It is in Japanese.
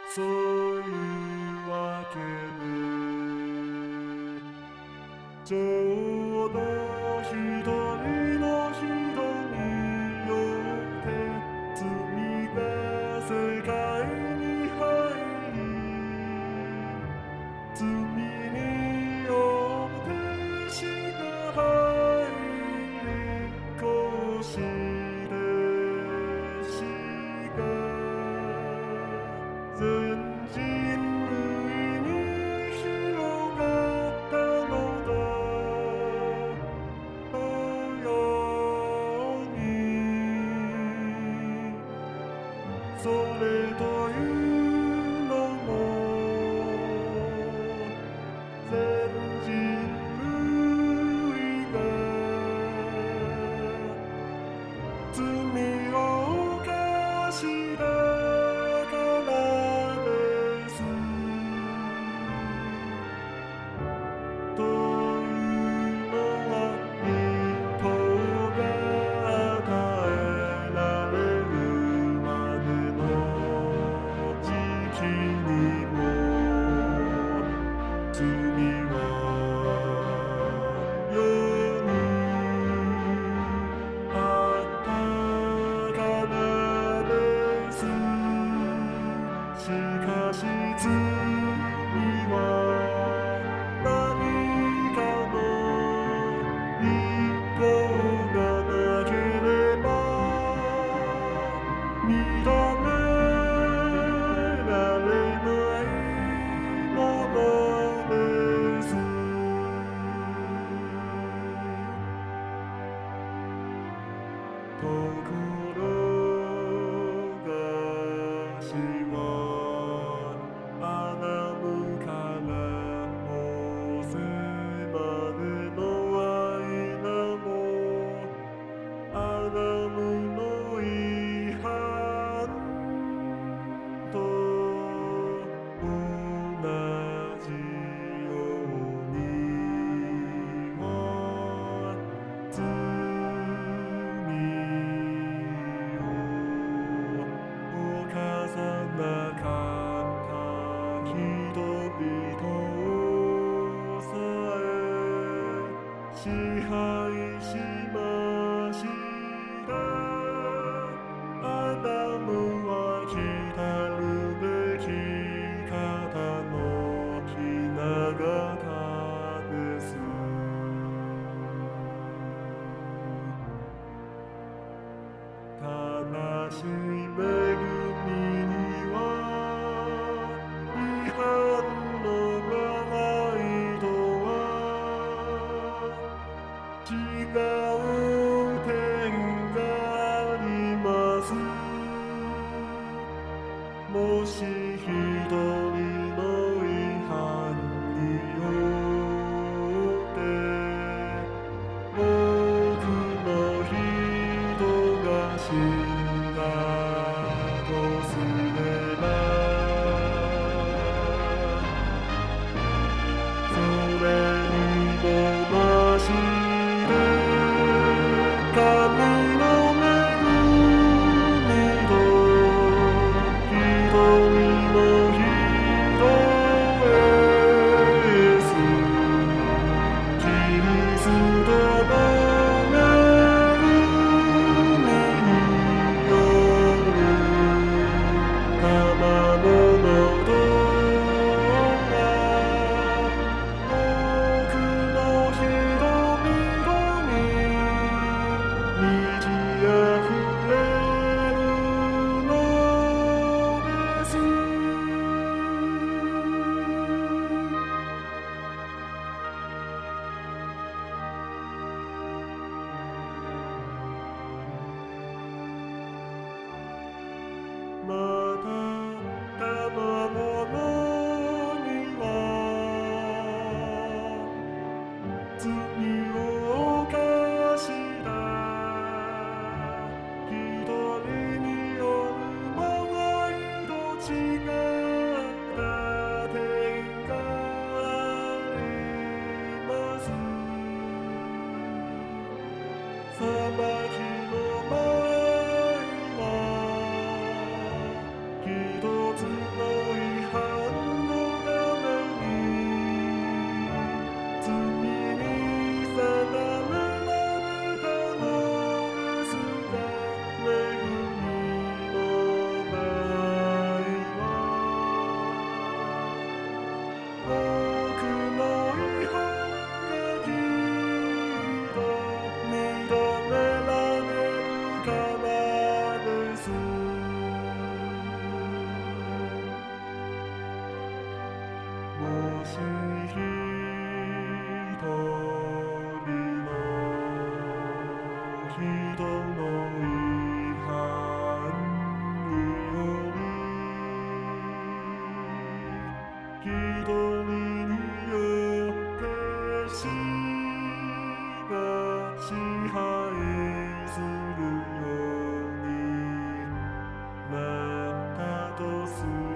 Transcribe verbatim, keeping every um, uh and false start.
そういうわけでちょうど一人の人によって罪が世界に入り罪によって死が入りこうして死が全人類に広がったのだようにそれというのも全人類が罪を犯したからですというのは一歩が与えられるまでの時期にも罪は世にあったからですしかし罪は何かの一歩がなければ認められないものですところが死はあなむから仰せまでの間もアダムの違反と同じようには罪を犯さなかった人々さえ支配しましたアダムは来たるべき方のひな形です正しい恵みには違反のがないとは違う点がありますもし一人の違反によって多くの人が死んだとすればそれにも増して神の恵みと一人の人へすキリストの恵みによる賜物とが多くの人々に満ち溢れるのです一人の人の違反により一人によって死が支配するようになったとする